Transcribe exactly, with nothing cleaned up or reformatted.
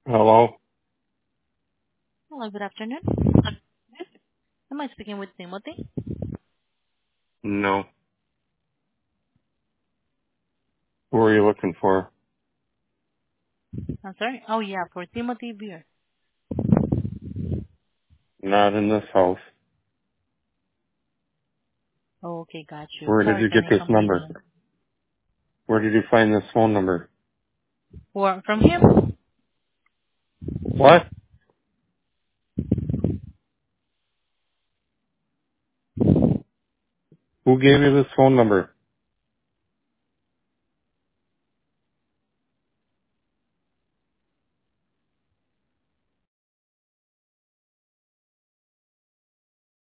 Hello? Hello, good afternoon. Am I speaking with Timothy? No. Who are you looking for? I'm sorry. Oh, yeah, for Timothy Beer. Not in this house. Oh, okay, got you. Where did Sorry you for get the this number? inconvenience. Where did you find this phone number? Or from him? What? Who gave you this phone number?